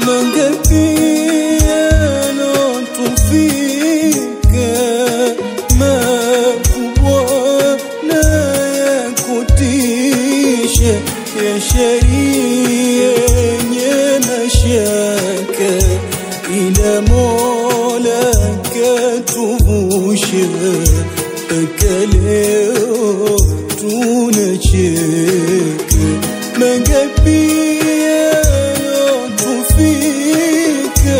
mangapi yanotufika makubwa na ya kutisha, ya sheria yenye mashaka, ila Mola katuvusha mpaka leo tunacheka. Mangapi yanotufika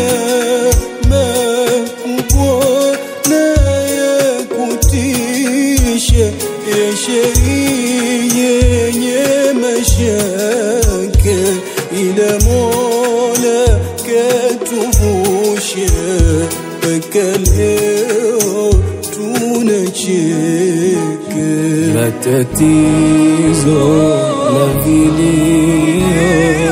makubwa na ya kutisha, ya sheria yenye mashaka, ila Mola katuvusha mpaka leo tunacheka. Matatizo na vilio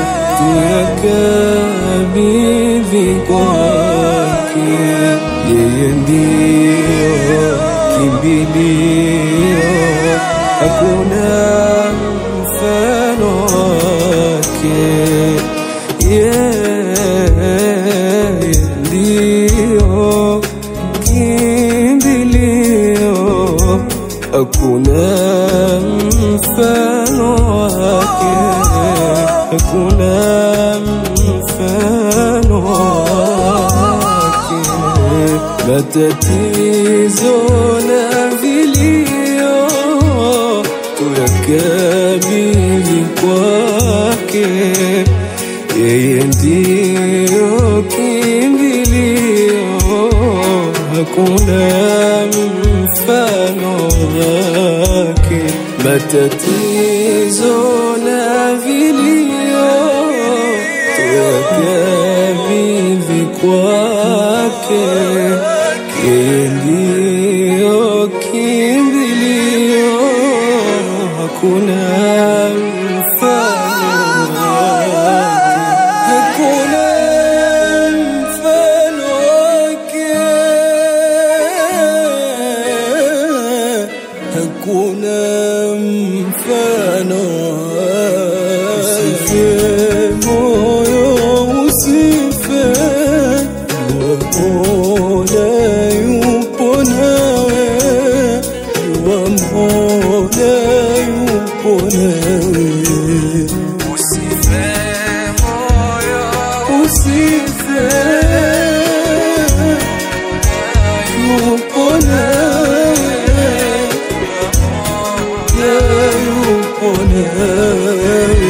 tuyakabidhi kwake, yeye ndio kimbilio, hakuna mfano wake. Yeye ndio kimbilio, hakuna mfano wake, hakuna mfano wake. Matatizo na vilio tuyakabidhi kwake, yeye ndio kimbilio, hakuna mfano wake. Matatizo na vilio tuyakabidhi kwake, yeye ndio kimbilio, hakuna mfano wake, hakuna mfano wake, hakuna mfano wake. Usife moyo, usife, Mola yupo nawe, Mola yupo nawe. Usife moyo, usife, yupo nawe, yupo nawe.